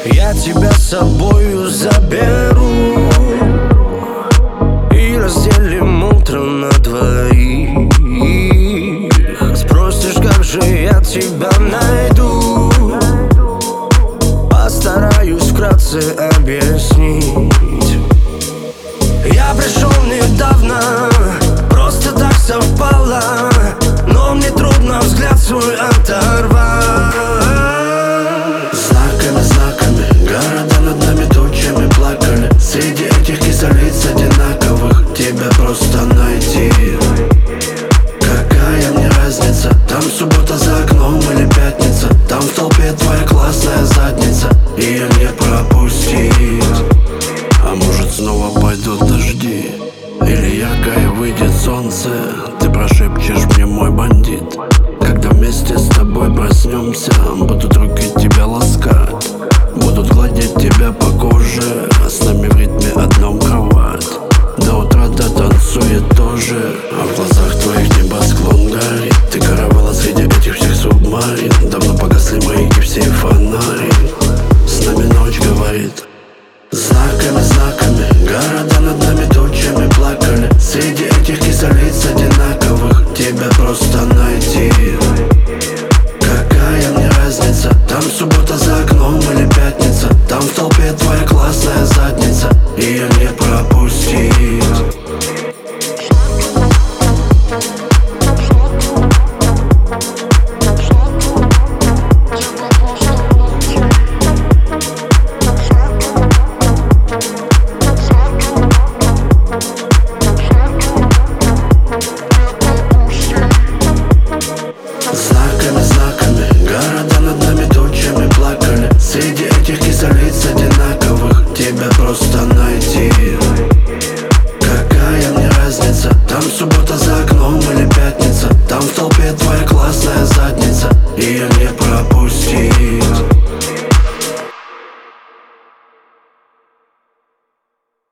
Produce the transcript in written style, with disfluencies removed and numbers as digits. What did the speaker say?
Я тебя с собою заберу и разделим утро на двоих. Спросишь, как же я тебя найду, постараюсь вкратце объяснить. Я пришел недавно, просто так совпало, но мне трудно взгляд свой оторвать. Знаками, города над нами тучами плакали. Среди этих кислиц одинаковых тебя просто найти. Какая мне разница, там суббота за окном или пятница, там в толпе твоя классная задница, ее не пропустить. А может снова пойдут дожди, или яркое выйдет солнце. Ты прошепчешь мне, мой бандит, когда вместе с тобой проснемся. Будут руки тебя ласкать, будут гладить тебя по коже, а с нами в ритме одном кровать. До утра танцует тоже, а в глазах твоих небосклон горит. Ты каравала среди этих всех субмарин, давно погасли маяки, все фонари. С нами ночь говорит. Знаками, города над нами тучами плакали. Среди этих кислиц одинаковых тебя просто найти. Какая мне разница, там суббота за окном или пятница, там в толпе твоя классная задница, ее не пропустить. Знаками, города над нами тучами плакали. Среди этих кислиц одинаковых тебя просто найти. Какая мне разница, там суббота за окном или пятница, там в толпе твоя классная задница, ее не пропустить.